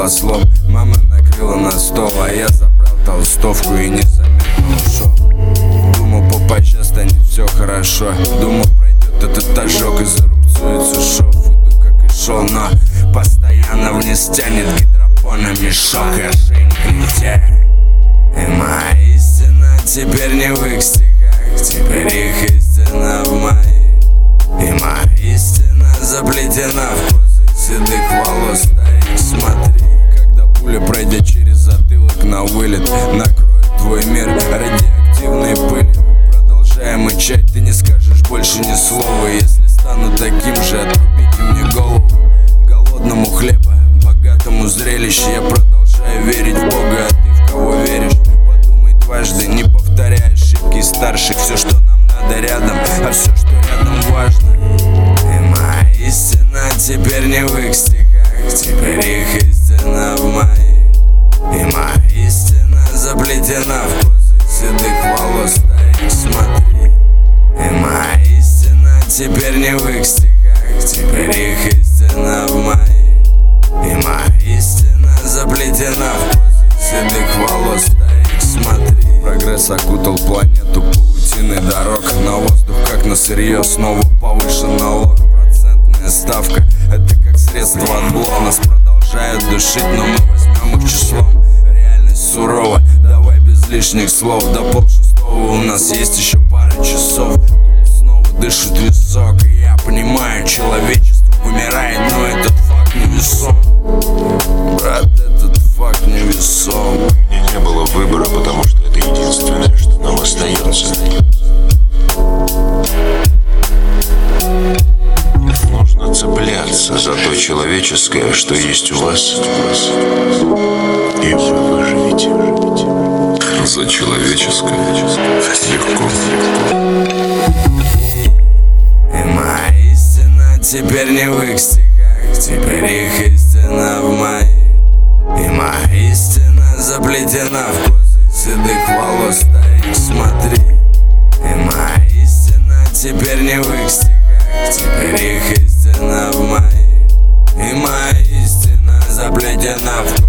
слов. Мама накрыла на стол, а я забрал толстовку и незаметно ушел. Думал, попозже станет все хорошо. Думал, пройдет этот ожог и зарубцуется шов. Иду как и шел, но постоянно вниз тянет гидропона мешок и ошейник летя. И моя истина теперь не в их стихах, теперь их истина в моей. И моя истина заплетена в козы седых волос. Старик, смотри, когда пуля, пройдя через затылок на вылет, накроет твой мир радиоактивной пылью. Продолжая мычать, ты не скажешь больше ни слова. Если стану таким же, отрубите мне голову. Голодному хлеба, богатому зрелищу. Я продолжаю верить в Бога, а ты в кого веришь? Подумай дважды, не повторяй ошибки старших. Все, что нам надо, рядом, а все, что рядом, важно. И моя истина теперь не в их стихах, теперь их истина в моей. И моя истина заплетена в козы седых волос. Старик, смотри. И моя истина теперь не в их стихах, теперь их истина в моей. И моя истина заплетена в козы седых волос. Старик, смотри. Прогресс окутал планету паутиной дорог. На воздух, как на сырье, снова повышен налог. Процентная ставка — это как средство от блох. Нас продолжают душить, но мы возьмем их числом. Реальность сурова, давай без лишних слов. До 5:30 у нас есть еще пара часов. Дул снова дышит висок, и я понимаю, человечество вымирает, но этот факт невесом. Брат, этот факт невесом. У меня не было выбора, потому что это единственное, что нам остается. Нужно цепляться за то человеческое, что есть у вас, и вы выживете. За человеческое легко. И моя истина теперь не в их стихах, теперь их истина в моей. И моя истина заплетена в козы седых волос. Старик, смотри. И моя истина теперь не в их стихах, теперь их истина в моей. И моя истина заплетена в